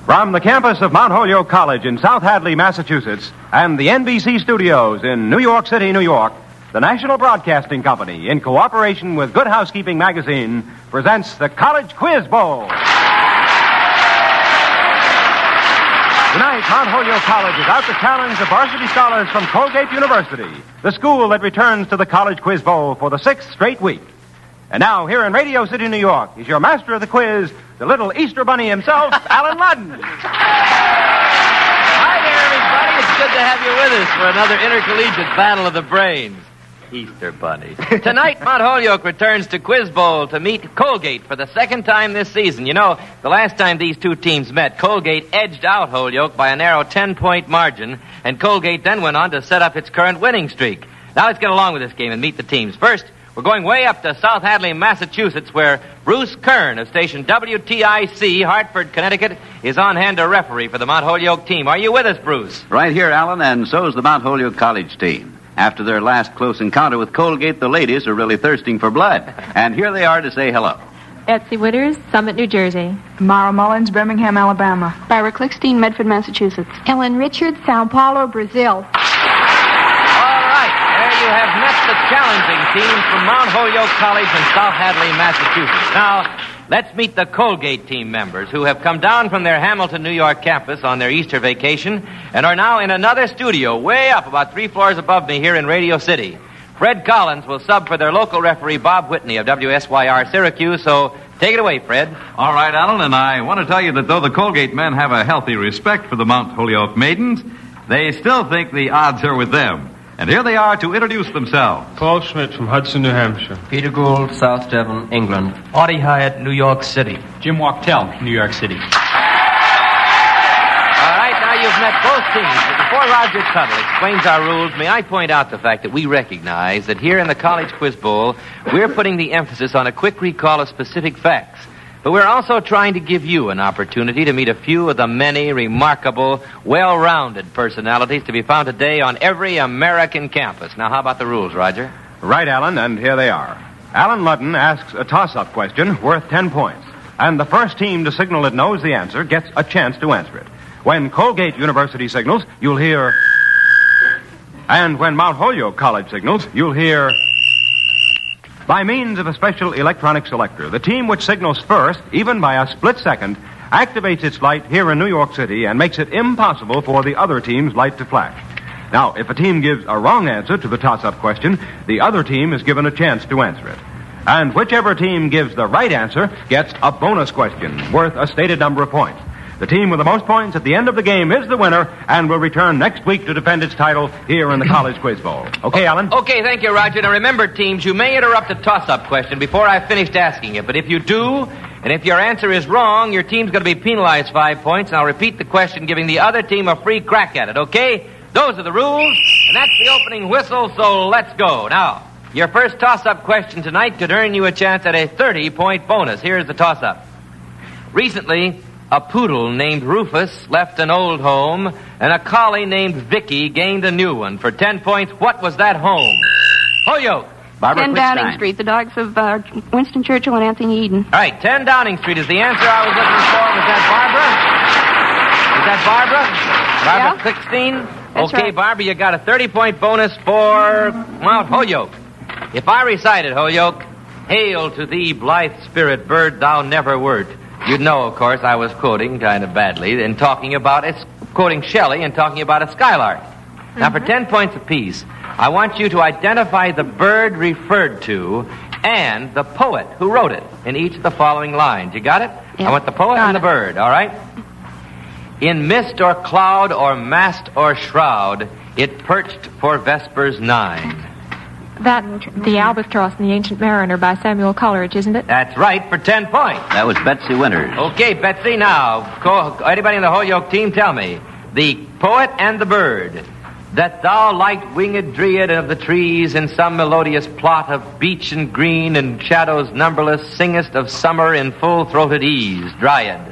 From the campus of Mount Holyoke College in South Hadley, Massachusetts, and the NBC studios in New York City, New York, the National Broadcasting Company, in cooperation with Good Housekeeping Magazine, presents the College Quiz Bowl. Tonight, Mount Holyoke College is out to challenge the varsity scholars from Colgate University, the school that returns to the College Quiz Bowl for the 6th straight week. And now, here in Radio City, New York, is your master of the quiz, the little Easter Bunny himself, Alan Ludden. Hi there, everybody. It's good to have you with us for another intercollegiate battle of the brains. Easter Bunny. Tonight, Mount Holyoke returns to Quiz Bowl to meet Colgate for the second time this season. You know, the last time these two teams met, Colgate edged out Holyoke by a narrow 10-point margin, and Colgate then went on to set up its current winning streak. Now let's get along with this game and meet the teams. First, we're going way up to South Hadley, Massachusetts, where Bruce Kern of station WTIC, Hartford, Connecticut, is on hand to referee for the Mount Holyoke team. Are you with us, Bruce? Right here, Alan, and so's the Mount Holyoke College team. After their last close encounter with Colgate, the ladies are really thirsting for blood. And here they are to say hello. Betsy Witters, Summit, New Jersey. Mara Mullins, Birmingham, Alabama. Barbara Klickstein, Medford, Massachusetts. Ellen Richards, Sao Paulo, Brazil. All right, there you have met the challenging teams from Mount Holyoke College in South Hadley, Massachusetts. Now, let's meet the Colgate team members who have come down from their Hamilton, New York campus on their Easter vacation and are now in another studio way up about 3 floors above me here in Radio City. Fred Collins will sub for their local referee, Bob Whitney of WSYR Syracuse, so take it away, Fred. All right, Alan, and I want to tell you that though the Colgate men have a healthy respect for the Mount Holyoke maidens, they still think the odds are with them. And here they are to introduce themselves. Paul Schmidt from Hudson, New Hampshire. Peter Gould, South Devon, England. Audie Hyatt, New York City. Jim Wachtel, New York City. All right, now you've met both teams. But before Roger Tuttle explains our rules, may I point out the fact that we recognize that here in the College Quiz Bowl, we're putting the emphasis on a quick recall of specific facts. But we're also trying to give you an opportunity to meet a few of the many remarkable, well-rounded personalities to be found today on every American campus. Now, how about the rules, Roger? Right, Alan, and here they are. Alan Ludden asks a toss-up question worth 10 points. And the first team to signal it knows the answer gets a chance to answer it. When Colgate University signals, you'll hear... And when Mount Holyoke College signals, you'll hear... By means of a special electronic selector, the team which signals first, even by a split second, activates its light here in New York City and makes it impossible for the other team's light to flash. Now, if a team gives a wrong answer to the toss-up question, the other team is given a chance to answer it. And whichever team gives the right answer gets a bonus question worth a stated number of points. The team with the most points at the end of the game is the winner and will return next week to defend its title here in the College Quiz Bowl. Okay, Alan? Okay, thank you, Roger. Now remember, teams, you may interrupt the toss-up question before I've finished asking it. But if you do, and if your answer is wrong, your team's going to be penalized 5 points. And I'll repeat the question, giving the other team a free crack at it, okay? Those are the rules, and that's the opening whistle, so let's go. Now, your first toss-up question tonight could earn you a chance at a 30-point bonus. Here's the toss-up. Recently, a poodle named Rufus left an old home, and a collie named Vicky gained a new one. For 10 points, what was that home? Holyoke. Barbara 10 Klickstein. Downing Street, the dogs of Winston Churchill and Anthony Eden. All right, 10 Downing Street is the answer I was looking for. Was that Barbara? Is that Barbara? Barbara Klickstein? That's Okay, right. Barbara, you got a 30-point bonus for Mount Holyoke. If I recited, Holyoke, hail to thee, blithe spirit, bird thou never wert. You'd know, of course, I was quoting kind of badly and quoting Shelley and talking about a skylark. Now, for 10 points apiece, I want you to identify the bird referred to and the poet who wrote it in each of the following lines. You got it? Yeah. I want the poet and the bird, all right? In mist or cloud or mast or shroud, it perched for vespers 9. That, The Albatross and the Ancient Mariner by Samuel Coleridge, isn't it? That's right, for 10 points. That was Betsy Winters. Okay, Betsy, now, anybody in the Holyoke team, tell me. The poet and the bird. That thou light winged dryad of the trees in some melodious plot of beech and green and shadows numberless singest of summer in full-throated ease. Dryad.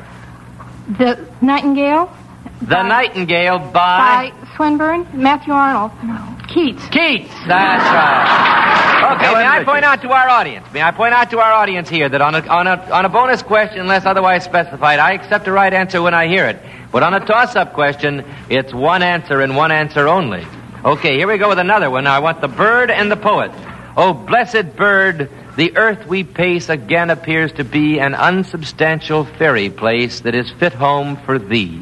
The Nightingale? The Nightingale by... By Swinburne? Matthew Arnold. No. Keats. Keats. That's right. Okay, may I point out to our audience here that on a bonus question, unless otherwise specified, I accept the right answer when I hear it. But on a toss-up question, it's one answer and one answer only. Okay, here we go with another one. Now, I want the bird and the poet. Oh, blessed bird, the earth we pace again appears to be an unsubstantial fairy place that is fit home for thee.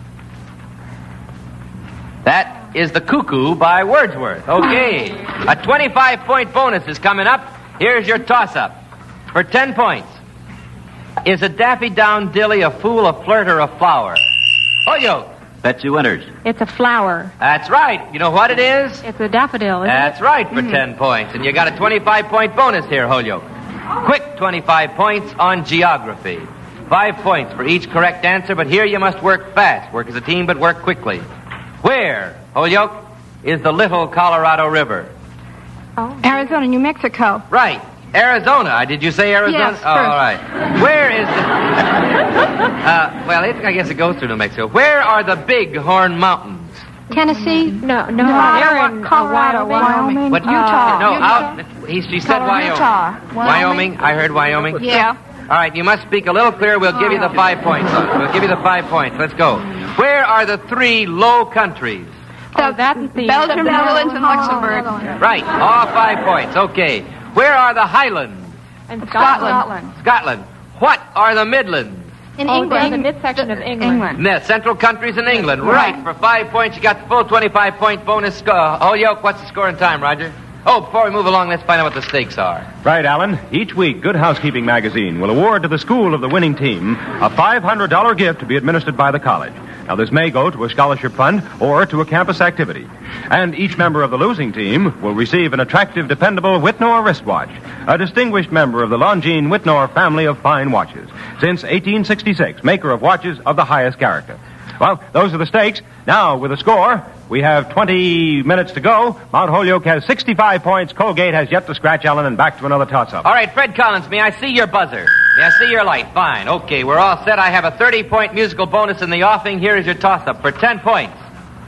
That is The Cuckoo by Wordsworth. Okay, a 25-point bonus is coming up. Here's your toss-up. For 10 points. Is a Daffy Down Dilly a fool, a flirt, or a flower? Holyoke. Betsy Winters. It's a flower. That's right. You know what it is? It's a daffodil, isn't That's it? right, for 10 points. And you got a 25-point bonus here, Holyoke. Quick 25 points on geography. 5 points for each correct answer, but here you must work fast. Work as a team, but work quickly. Where, Holyoke, is the Little Colorado River? Arizona, New Mexico. Right. Arizona. Did you say Arizona? Yes, all right. Where is the... I guess it goes through New Mexico. Where are the Bighorn Mountains? Tennessee? No, they're in Colorado, Wyoming. What? Utah. No, out. She said Wyoming. Utah. Wyoming. I heard Wyoming. Yeah. All right, you must speak a little clearer. We'll give you the 5 points. We'll give you the 5 points. Let's go. Where are the 3 Low Countries? that's the... Belgium, Netherlands, and Luxembourg. Right, all 5 points. Okay. Where are the Highlands? And Scotland. Scotland. What are the Midlands? In England. The midsection of England. The central countries in England. Right. For 5 points, you got the full 25-point bonus score. Holyoke, what's the score in time, Roger? Oh, before we move along, let's find out what the stakes are. Right, Alan. Each week, Good Housekeeping magazine will award to the school of the winning team a $500 gift to be administered by the college. Now, this may go to a scholarship fund or to a campus activity. And each member of the losing team will receive an attractive, dependable Whitnor wristwatch, a distinguished member of the Longines Whitnor family of fine watches. Since 1866, maker of watches of the highest character. Well, those are the stakes. Now, with the score, we have 20 minutes to go. Mount Holyoke has 65 points. Colgate has yet to scratch Allen, and back to another toss-up. All right, Fred Collins, may I see your buzzer? May I see your light? Fine. Okay, we're all set. I have a 30-point musical bonus in the offing. Here is your toss-up for 10 points.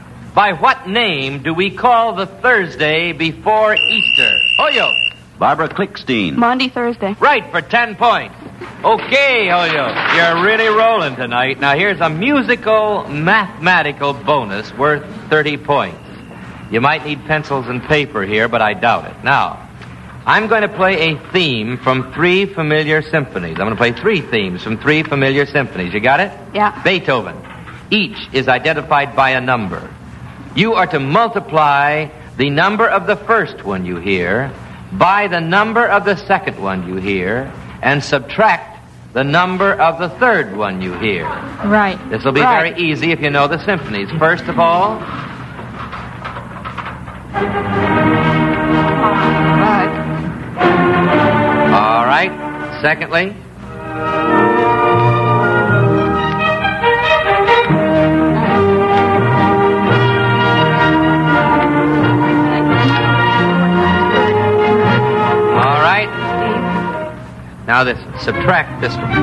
By what name do we call the Thursday before Easter? Holyoke. Barbara Klickstein. Maundy Thursday. Right, for 10 points. Okay, Holyoke, you're really rolling tonight. Now, here's a musical, mathematical bonus worth 30 points. You might need pencils and paper here, but I doubt it. Now, I'm going to play a theme from 3 familiar symphonies. I'm going to play 3 themes from 3 familiar symphonies. You got it? Yeah. Beethoven. Each is identified by a number. You are to multiply the number of the first one you hear by the number of the second one you hear and subtract the number of the third one you hear. Right. This will be very easy if you know the symphonies. First of all... All right. Secondly... Now this, subtract this one.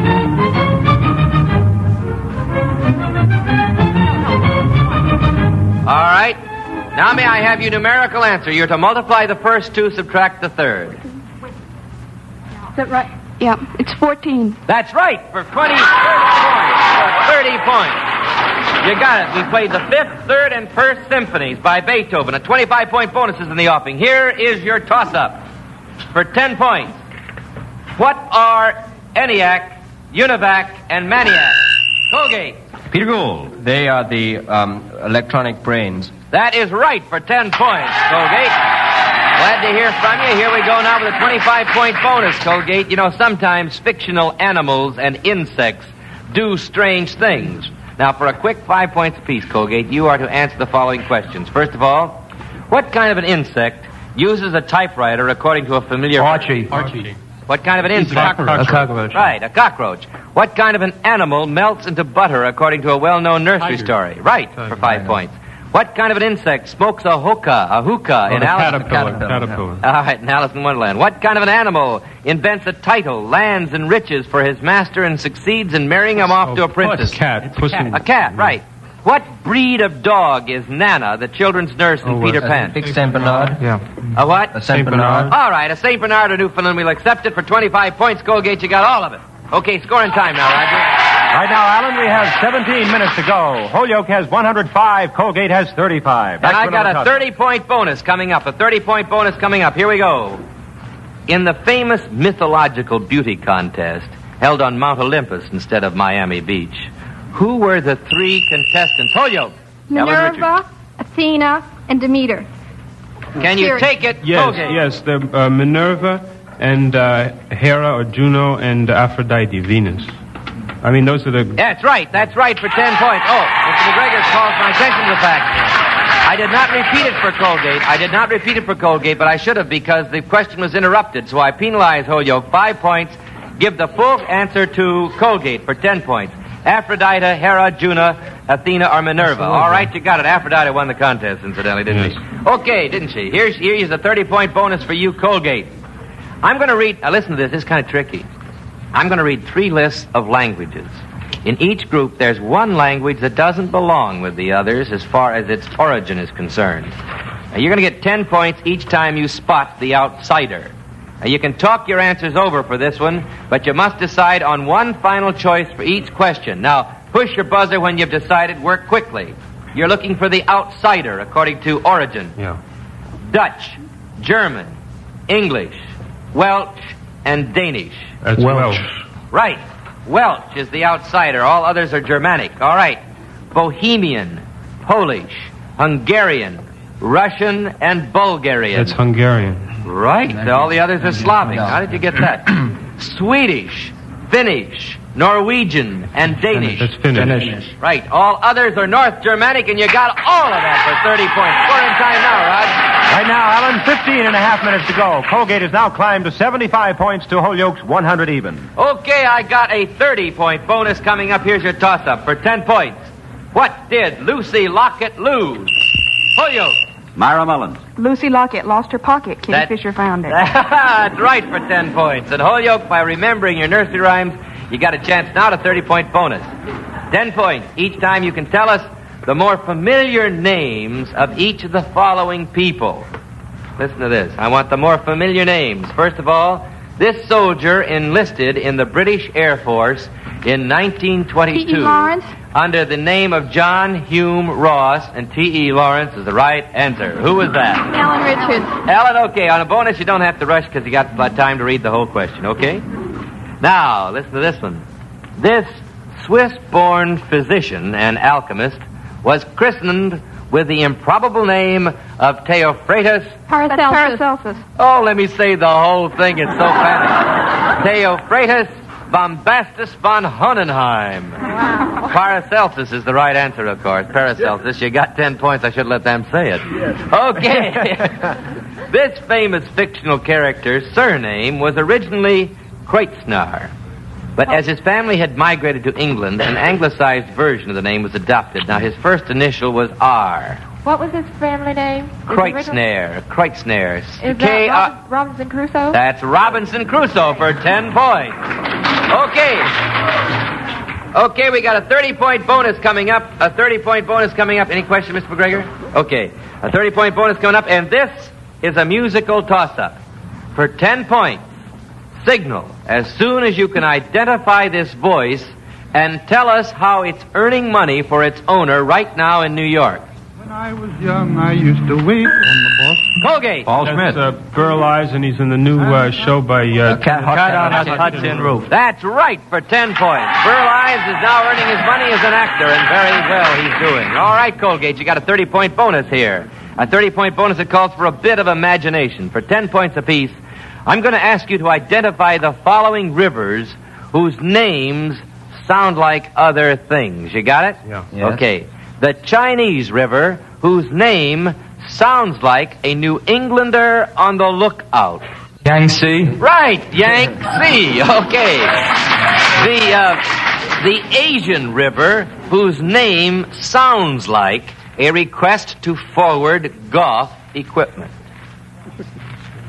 All right. Now may I have your numerical answer? You're to multiply the first 2, subtract the third. Is that right? Yeah, it's 14. That's right, for 30 points. You got it. We played the 5th, 3rd, and 1st symphonies by Beethoven. A 25-point bonus is in the offing. Here is your toss-up for 10 points. What are ENIAC, UNIVAC, and MANIAC? Colgate. Peter Gould. They are the electronic brains. That is right for 10 points, Colgate. Glad to hear from you. Here we go now with a 25-point bonus, Colgate. You know, sometimes fictional animals and insects do strange things. Now, for a quick 5 points apiece, Colgate, you are to answer the following questions. First of all, what kind of an insect uses a typewriter according to a familiar... Archie. What kind of an insect? A cockroach. Right, a cockroach. What kind of an animal melts into butter according to a well-known nursery story? Right, for 5 points. What kind of an insect smokes a hookah in Alice in Caterpillar. All right, in Alice in Wonderland. What kind of an animal invents a title, lands, and riches for his master and succeeds in marrying him off to a princess? Cat. A cat, right. What breed of dog is Nana, the children's nurse in Peter Pan? Big Saint Bernard. Yeah. A what? A Saint Bernard. All right, a Saint Bernard or Newfoundland. We'll accept it for 25 points. Colgate, you got all of it. Okay, scoring time now, Roger. Right now, Alan, we have 17 minutes to go. Holyoke has 105. Colgate has 35. And I got a 30-point bonus coming up. A 30-point bonus coming up. Here we go. In the famous mythological beauty contest held on Mount Olympus instead of Miami Beach, who were the three contestants? Holyoke. Minerva, Athena, and Demeter. Can you take it? Yes, Colgate? yes. The Minerva and Hera or Juno and Aphrodite, Venus. I mean, those are the... That's right. That's right for 10 points. Oh, Mr. McGregor calls my attention to the fact. I did not repeat it for Colgate, but I should have because the question was interrupted. So I penalize Holyoke 5 points, give the full answer to Colgate for 10 points. Aphrodite, Hera, Juno, Athena, or Minerva. All right, you got it. Aphrodite won the contest, incidentally, didn't she? Okay, didn't she? Here's a 30-point bonus for you, Colgate. I'm going to read... Now, listen to this. This is kind of tricky. I'm going to read 3 lists of languages. In each group, there's one language that doesn't belong with the others as far as its origin is concerned. Now, you're going to get 10 points each time you spot the outsider. Now, you can talk your answers over for this one, but you must decide on one final choice for each question. Now, push your buzzer when you've decided. Work quickly. You're looking for the outsider according to origin. Yeah. Dutch, German, English, Welsh, and Danish. That's Welsh. Right. Welsh is the outsider. All others are Germanic. All right. Bohemian, Polish, Hungarian, Russian, and Bulgarian. That's Hungarian. Right. All the others are Slavic. How did you get that? Swedish, Finnish, Norwegian, and Danish. That's Finnish. Right. All others are North Germanic, and you got all of that for 30 points. Scoring time now, Rod. Right now, Alan, 15 and a half minutes to go. Colgate has now climbed to 75 points to Holyoke's 100 even. Okay, I got a 30-point bonus coming up. Here's your toss-up for 10 points. What did Lucy Lockett lose? Holyoke. Myra Mullins. Lucy Lockett lost her pocket. Kitty Fisher found it. That's right for 10 points. And Holyoke, by remembering your nursery rhymes, you got a chance now to 30-point bonus. 10 points each time you can tell us the more familiar names of each of the following people. Listen to this. I want the more familiar names. First of all, this soldier enlisted in the British Air Force in 1922 T.E. Lawrence. under the name of John Hume Ross, and T.E. Lawrence is the right answer. Who was that? Alan Richards. Alan, okay. On a bonus, you don't have to rush because you got time to read the whole question, okay? Now, listen to this one. This Swiss-born physician and alchemist was christened with the improbable name of Theophrastus Paracelsus. Oh, let me say the whole thing. It's so funny. Theophrastus Bombastus von Hohenheim. Wow. Paracelsus is the right answer, of course. Paracelsus. You got 10 points. I should let them say it. Yes. Okay. This famous fictional character's surname was originally Kreuznach. But as his family had migrated to England, an anglicized version of the name was adopted. Now, his first initial was R. What was his family name? Kreuznach. Kreuznach. Is that Robinson Crusoe? That's Robinson Crusoe for 10 points. Okay. Okay, we got a 30-point bonus coming up. A 30-point bonus coming up. Any question, Mr. McGregor? Okay. A 30-point bonus coming up, and this is a musical toss-up. For 10 points, signal as soon as you can identify this voice and tell us how it's earning money for its owner right now in New York. When I was young, I used to wait on the bus. Colgate. Paul Schmidt. That's Burl Eyes, and he's in the new show by Cat on a Hudson Roof. That's right for 10 points. Burl Ives is now earning his money as an actor, and very well he's doing. All right, Colgate, you got a 30-point bonus here. A 30-point bonus that calls for a bit of imagination. For 10 points apiece, I'm going to ask you to identify the following rivers whose names sound like other things. You got it? Yeah. Yes. Okay. The Chinese River, whose name sounds like a New Englander on the lookout. Yangtze. Right, Yangtze. Okay. The Asian River, whose name sounds like a request to forward golf equipment.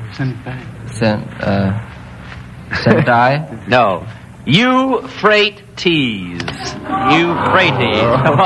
Sentai. No. Euphrates. Euphrates.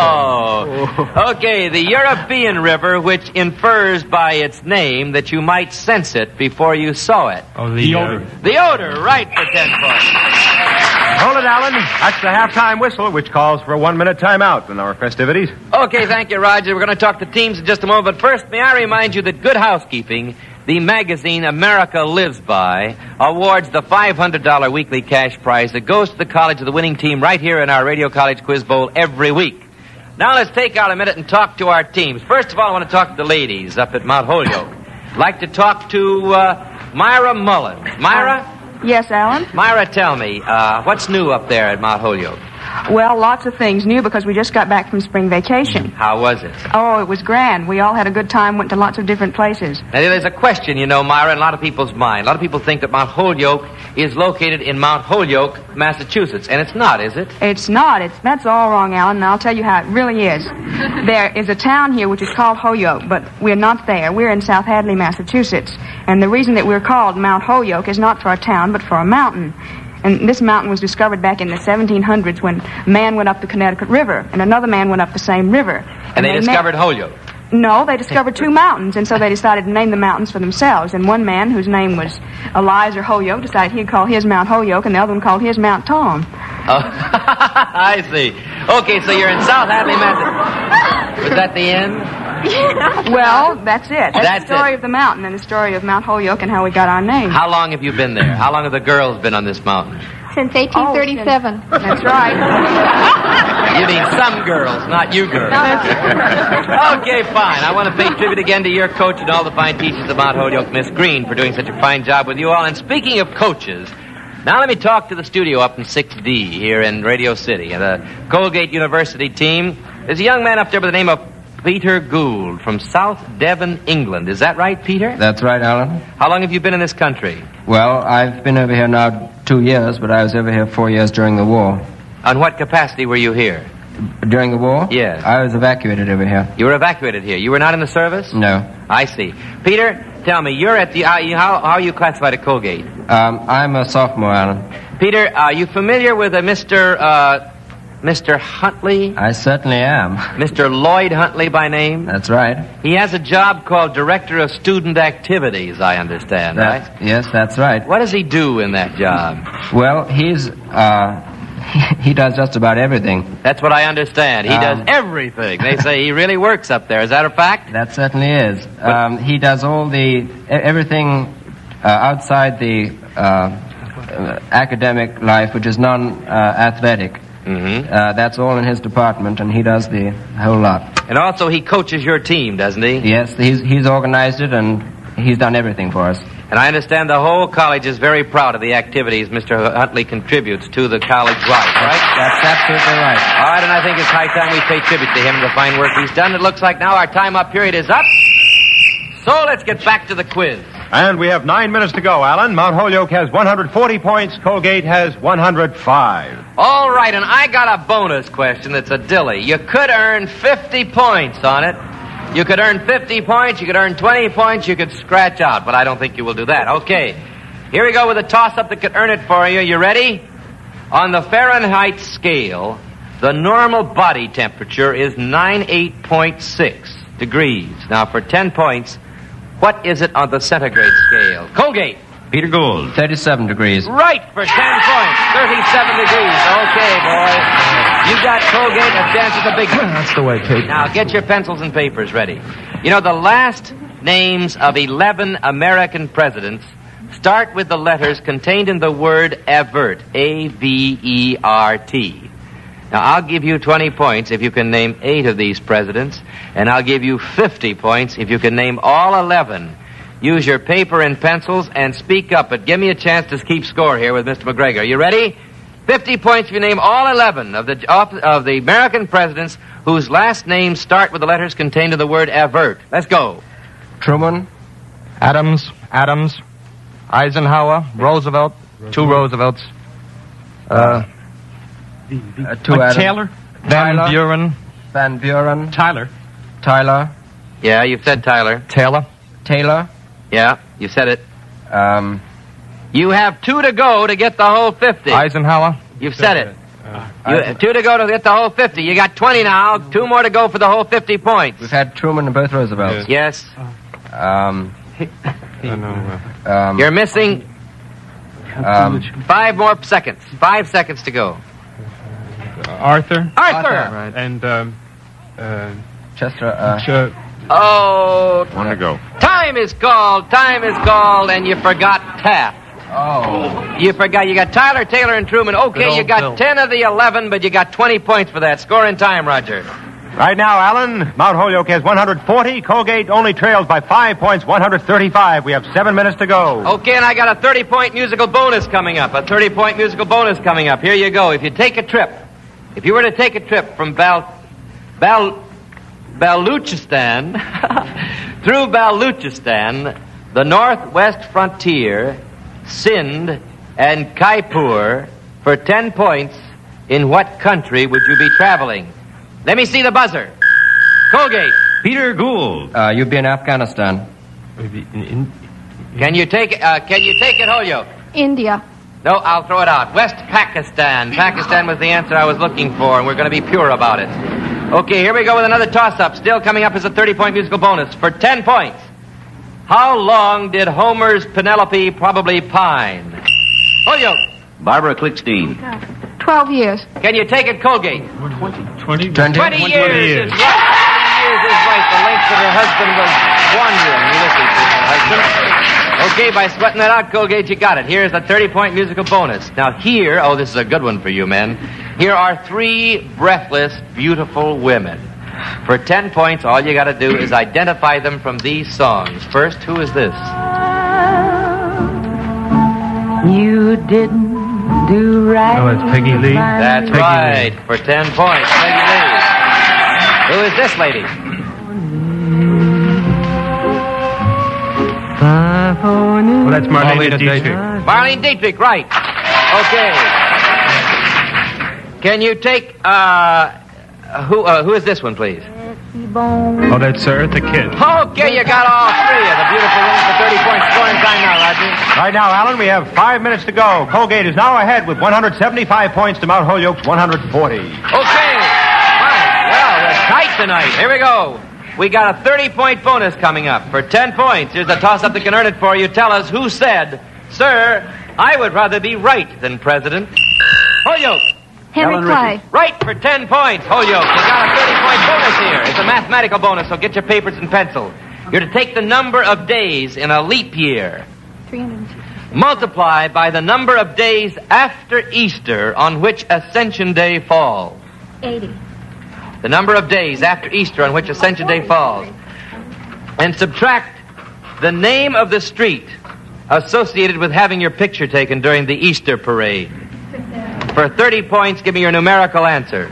Oh. Okay, the European river, which infers by its name that you might sense it before you saw it. Oh, the odor. The odor, right, for 10 points. Hold it, Alan. That's the halftime whistle, which calls for a 1-minute timeout in our festivities. Okay, thank you, Roger. We're going to talk to teams in just a moment. But first, may I remind you that Good Housekeeping, the magazine America Lives By, awards the $500 weekly cash prize that goes to the college of the winning team right here in our Radio College Quiz Bowl every week. Now let's take out a minute and talk to our teams. First of all, I want to talk to the ladies up at Mount Holyoke. I'd like to talk to Myra Mullins. Myra? Yes, Alan? Myra, tell me, what's new up there at Mount Holyoke? Well, lots of things new because we just got back from spring vacation. How was it? Oh, it was grand. We all had a good time, went to lots of different places. Now, there's a question, you know, Myra, in a lot of people's mind. A lot of people think that Mount Holyoke is located in Mount Holyoke, Massachusetts, and it's not, is it? It's not. That's all wrong, Alan, and I'll tell you how it really is. There is a town here which is called Holyoke, but we're not there. We're in South Hadley, Massachusetts, and the reason that we're called Mount Holyoke is not for a town, but for a mountain. And this mountain was discovered back in the 1700s when a man went up the Connecticut River, and another man went up the same river. And they discovered Holyoke? No, they discovered two mountains, and so they decided to name the mountains for themselves. And one man, whose name was Eliza Holyoke, decided he'd call his Mount Holyoke, and the other one called his Mount Tom. Oh, I see. Okay, so you're in South Hadley, Massachusetts. Was that the end? Well, that's it. That's the story it. of the mountain and the story of Mount Holyoke and how we got our name. How long have you been there? How long have the girls been on this mountain? Since 1837. That's right. You mean some girls, not you girls. Okay, fine. I want to pay tribute again to your coach and all the fine teachers of Mount Holyoke, Miss Green, for doing such a fine job with you all. And speaking of coaches, now let me talk to the studio up in 6D here in Radio City. The Colgate University team. There's a young man up there by the name of Peter Gould from South Devon, England. Is that right, Peter? That's right, Alan. How long have you been in this country? Well, I've been over here now 2 years, but I was over here 4 years during the war. On what capacity were you here? During the war? Yes. I was evacuated over here. You were evacuated here. You were not in the service? No. I see. Peter, tell me, you're at the... how are you classified at Colgate? I'm a sophomore, Alan. Peter, are you familiar with a Mr. Huntley? I certainly am. Mr. Lloyd Huntley by name? That's right. He has a job called Director of Student Activities, I understand, right? Yes, that's right. What does he do in that job? Well, he does just about everything. That's what I understand. He does everything. They say he really works up there. Is that a fact? That certainly is. He does all everything outside the academic life, which is non-athletic. Mm-hmm. That's all in his department, and he does the whole lot. And also he coaches your team, doesn't he? Yes, he's organized it, and he's done everything for us. And I understand the whole college is very proud of the activities Mr. Huntley contributes to the college life, right? That's absolutely right. All right, and I think it's high time we pay tribute to him and the fine work he's done. It looks like now our time-up period is up. So let's get back to the quiz. And we have 9 minutes to go, Alan. Mount Holyoke has 140 points. Colgate has 105. All right, and I got a bonus question that's a dilly. You could earn 50 points on it. You could earn 50 points, you could earn 20 points, you could scratch out, but I don't think you will do that. Okay, here we go with a toss-up that could earn it for you. You ready? On the Fahrenheit scale, the normal body temperature is 98.6 degrees. Now, for 10 points, what is it on the centigrade scale? Colgate. Peter Gould. 37 degrees. Right, for 10 points. 37 degrees. Okay, boy. You got Colgate. A chance at the big one. That's the way, Pete. Now, get your pencils and papers ready. You know, the last names of 11 American presidents start with the letters contained in the word avert. A-V-E-R-T. Now, I'll give you 20 points if you can name 8 of these presidents, and I'll give you 50 points if you can name all 11. Use your paper and pencils and speak up, but give me a chance to keep score here with Mr. McGregor. Are you ready? 50 points if you name all 11 of the American presidents whose last names start with the letters contained in the word avert. Let's go. Truman. Adams. Eisenhower. Roosevelt. 2 Roosevelts. Two Adams. Taylor. Van Buren. Tyler. Yeah, you've said Tyler. Taylor. Yeah, you said it. You have 2 to go to get the whole 50. Eisenhower. You've said it. Two to go to get the whole 50. You got 20 now. 2 more to go for the whole 50 points. We've had Truman and both Roosevelts. Yes. You're missing 5 more seconds. 5 seconds to go. Arthur. Right. And Chester. Oh. 1 to go. Time is called, and you forgot Taft. Oh. You forgot. You got Tyler, Taylor, and Truman. Okay, you got Bill. 10 of the 11, but you got 20 points for that. Score in time, Roger. Right now, Alan, Mount Holyoke has 140. Colgate only trails by 5 points, 135. We have 7 minutes to go. Okay, and I got a 30-point musical bonus coming up. Here you go. If you were to take a trip from Baluchistan through Baluchistan, the northwest frontier, Sindh, and Kaipur for 10 points, in what country would you be traveling? Let me see the buzzer. Colgate. Peter Gould. You'd be in Afghanistan. Can you take it, Holyoke? India. No, I'll throw it out. West Pakistan. Pakistan was the answer I was looking for, and we're going to be pure about it. Okay, here we go with another toss-up. Still coming up is a 30-point musical bonus for 10 points. How long did Homer's Penelope probably pine? Holyoke. Barbara Clickstein. 12 years. Can you take it, Colgate? 20 years is right. 20 years is right. The length that her husband was wandering. Ulysses was her husband. Okay, by sweating that out, Colgate, you got it. Here's the 30-point musical bonus. Now this is a good one for you, men. Here are 3 breathless, beautiful women. For 10 points, all you got to do is identify them from these songs. First, who is this? You didn't do right. Oh, it's Peggy Lee. That's Peggy right. Lee. For 10 points, Peggy Lee. Who is this lady? Well, that's Marlene Dietrich. Marlene Dietrich, right. Okay. Can you take, who is this one, please? Oh, that's Eartha Kitt. Okay, you got all 3 of the beautiful women for 30 points. Scoring time now, Roger. Right now, Alan, we have 5 minutes to go. Colgate is now ahead with 175 points to Mount Holyoke's 140. Okay. Fine. Well, we're tight tonight. Here we go. We got a 30-point bonus coming up for 10 points. Here's a toss-up that can earn it for you. Tell us who said, "Sir, I would rather be right than president." Holyoke. Henry Clay. Right for 10 points, Holyoke. You got a 30-point bonus here. It's a mathematical bonus, so get your papers and pencil. You're to take the number of days in a leap year. 360. Multiply by the number of days after Easter on which Ascension Day falls. 80. The number of days after Easter on which Ascension Day falls. And subtract the name of the street associated with having your picture taken during the Easter parade. For 30 points, give me your numerical answer.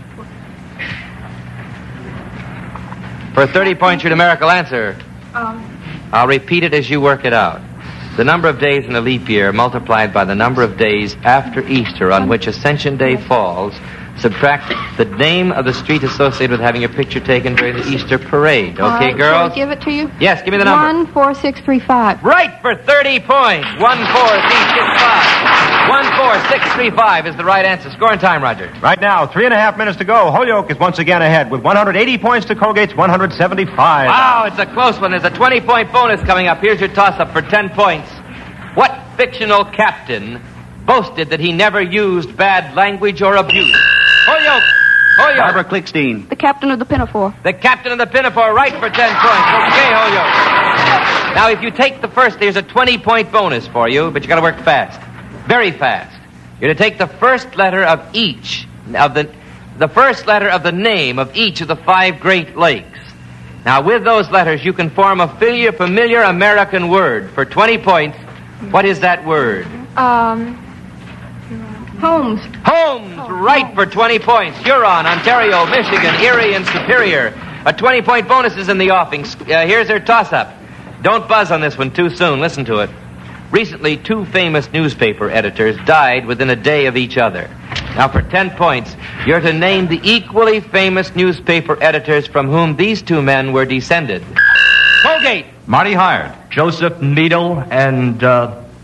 For 30 points, your numerical answer. I'll repeat it as you work it out. The number of days in a leap year multiplied by the number of days after Easter on which Ascension Day falls. Subtract the name of the street associated with having your picture taken during the Easter parade. Okay, girls? Shall I give it to you? Yes, give me the number. 14635. Right for 30 points. 14635. 14635 is the right answer. Score in time, Roger. Right now, 3.5 minutes to go. Holyoke is once again ahead with 180 points to Colgate's 175. Wow, it's a close one. There's a 20-point bonus coming up. Here's your toss-up for 10 points. What fictional captain boasted that he never used bad language or abuse? Holyoke. Barbara Clickstein. The captain of the Pinafore. The captain of the Pinafore, right for 10 points. Okay, Holyoke. Now, if you take the first, there's a 20-point bonus for you, but you got to work fast. Very fast. You're to take the first letter of each of the first letter of the name of each of the 5 Great Lakes. Now, with those letters, you can form a familiar American word. For 20 points, what is that word? Holmes. Holmes, right for 20 points. Huron, Ontario, Michigan, Erie, and Superior. A 20-point bonus is in the offing. Here's their toss-up. Don't buzz on this one too soon. Listen to it. Recently, 2 famous newspaper editors died within a day of each other. Now, for 10 points, you're to name the equally famous newspaper editors from whom these 2 men were descended. Colgate. Marty Hyatt. Joseph Needle and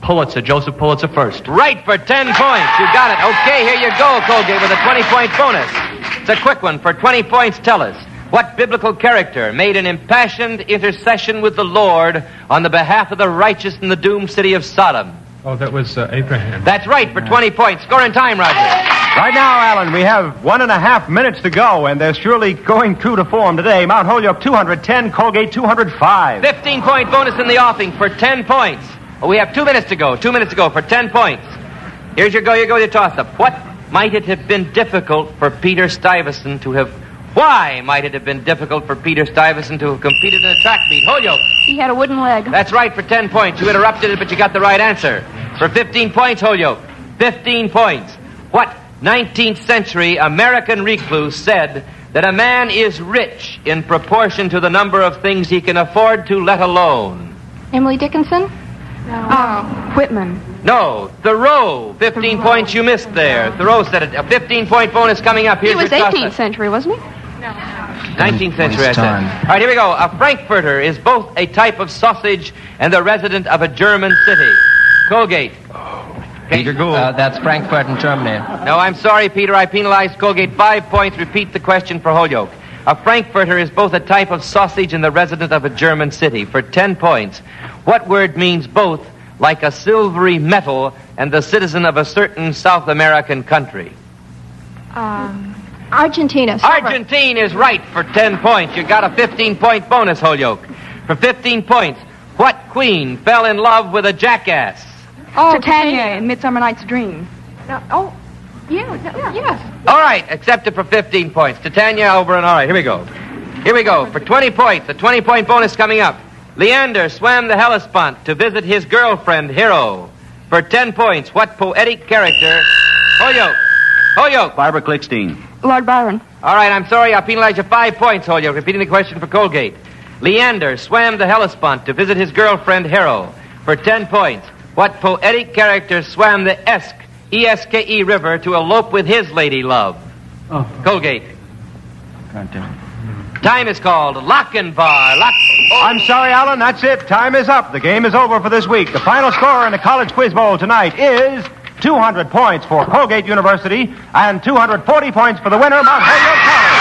Pulitzer, Joseph Pulitzer first. Right for 10 points. You got it. Okay, here you go, Colgate, with a 20-point bonus. It's a quick one. For 20 points, tell us, what biblical character made an impassioned intercession with the Lord on the behalf of the righteous in the doomed city of Sodom? Oh, that was Abraham. That's right, for 20 points. Score in time, Roger. Right now, Alan, we have 1.5 minutes to go, and they're surely going true to form today. Mount Holyoke 210, Colgate 205. 15-point bonus in the offing for 10 points. Oh, we have 2 minutes to go. 2 minutes to go for 10 points. Here's your go. You go your toss-up. What might it have been difficult for Peter Stuyvesant to have... Why might it have been difficult for Peter Stuyvesant to have competed in a track meet? Holyoke. He had a wooden leg. That's right, for 10 points. You interrupted it, but you got the right answer. For 15 points, Holyoke. 15 points. What 19th century American recluse said that a man is rich in proportion to the number of things he can afford to let alone? Emily Dickinson? No. Whitman. No, Thoreau. 15 points you missed there. Thoreau said it. A 15-point bonus coming up. Here's He was your toss-up. 18th century, wasn't he? 19th century, I said. All right, here we go. A Frankfurter is both a type of sausage and the resident of a German city. Colgate. Peter Gould. That's Frankfurt in Germany. No, I'm sorry, Peter. I penalized Colgate 5 points. Repeat the question for Holyoke. A Frankfurter is both a type of sausage and the resident of a German city. For 10 points. What word means both like a silvery metal and the citizen of a certain South American country? Argentina. Argentine is right for 10 points. You got a 15-point bonus, Holyoke. For 15 points, what queen fell in love with a jackass? Oh, Titania in Midsummer Night's Dream. No. Oh, yeah. Yes. All right, accept it for 15 points. Titania over and all right. Here we go. Here we go. For 20 points, the 20-point bonus coming up. Leander swam the Hellespont to visit his girlfriend, Hero. For 10 points, what poetic character? Holyoke. Barbara Clickstein. Lord Byron. All right, I'm sorry. I'll penalize you 5 points, Holyoke. Repeating the question for Colgate. Leander swam the Hellespont to visit his girlfriend, Hero. For 10 points, what poetic character swam the E-S-K-E river to elope with his lady love? Oh. Colgate. Time is called Lochinvar. I'm sorry, Alan. That's it. Time is up. The game is over for this week. The final score in the College Quiz Bowl tonight is 200 points for Colgate University and 240 points for the winner, Mount Holyoke College.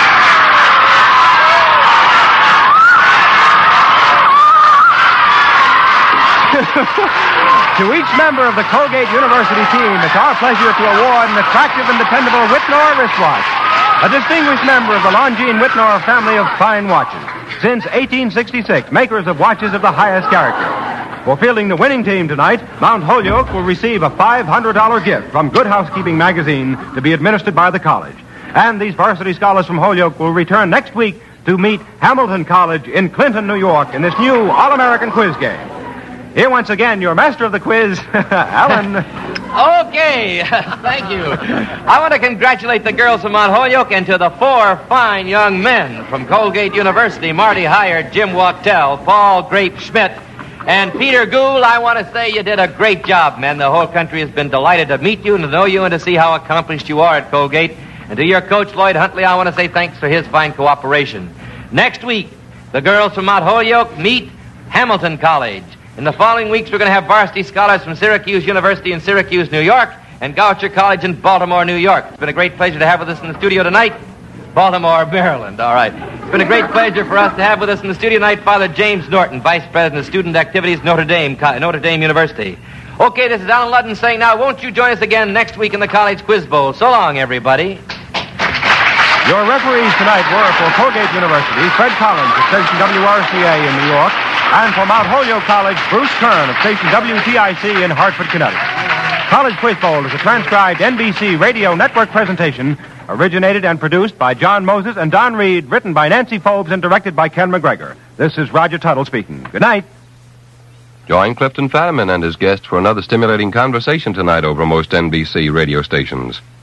To each member of the Colgate University team, it's our pleasure to award an attractive and dependable Whitnor wristwatch, a distinguished member of the Longines Whitnor family of fine watches. Since 1866, makers of watches of the highest character. For fielding the winning team tonight, Mount Holyoke will receive a $500 gift from Good Housekeeping magazine to be administered by the college. And these varsity scholars from Holyoke will return next week to meet Hamilton College in Clinton, New York, in this new All-American quiz game. Here once again, your master of the quiz, Alan. Okay, thank you. I want to congratulate the girls from Mount Holyoke and to the 4 fine young men from Colgate University, Marty Hyatt, Jim Wachtel, Paul Grape Schmidt, and Peter Gould. I want to say you did a great job, men. The whole country has been delighted to meet you and to know you and to see how accomplished you are at Colgate. And to your coach, Lloyd Huntley, I want to say thanks for his fine cooperation. Next week, the girls from Mount Holyoke meet Hamilton College. In the following weeks, we're going to have varsity scholars from Syracuse University in Syracuse, New York, and Goucher College in Baltimore, New York. It's been a great pleasure to have with us in the studio tonight. Baltimore, Maryland. All right. It's been a great pleasure for us to have with us in the studio tonight Father James Norton, Vice President of Student Activities, Notre Dame University. Okay, this is Alan Ludden saying now, won't you join us again next week in the College Quiz Bowl? So long, everybody. Your referees tonight were for Colgate University, Fred Collins of station WRCA in New York, and for Mount Holyoke College, Bruce Kern of station WTIC in Hartford, Connecticut. College Quiz Bowl is a transcribed NBC Radio Network presentation, originated and produced by John Moses and Don Reed, written by Nancy Forbes and directed by Ken McGregor. This is Roger Tuttle speaking. Good night. Join Clifton Fadiman and his guests for another stimulating conversation tonight over most NBC radio stations.